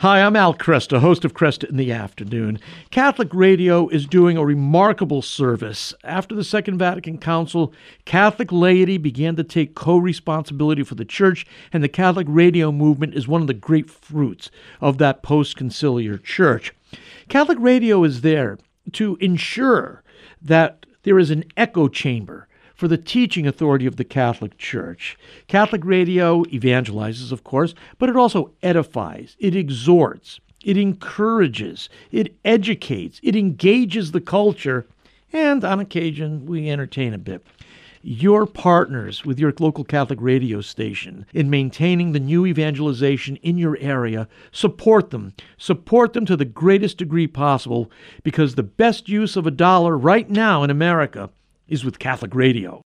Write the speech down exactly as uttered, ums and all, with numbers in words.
Hi, I'm Al Kresta, host of Kresta in the Afternoon. Catholic Radio is doing a remarkable service. After the Second Vatican Council, Catholic laity began to take co-responsibility for the church, and the Catholic radio movement is one of the great fruits of that post-conciliar church. Catholic radio is there to ensure that there is an echo chamber for the teaching authority of the Catholic Church. Catholic radio evangelizes, of course, but it also edifies, it exhorts, it encourages, it educates, it engages the culture, and on occasion, we entertain a bit. You're partners with your local Catholic radio station in maintaining the new evangelization in your area. Support them. Support them to the greatest degree possible, because the best use of a dollar right now in America is with Catholic radio.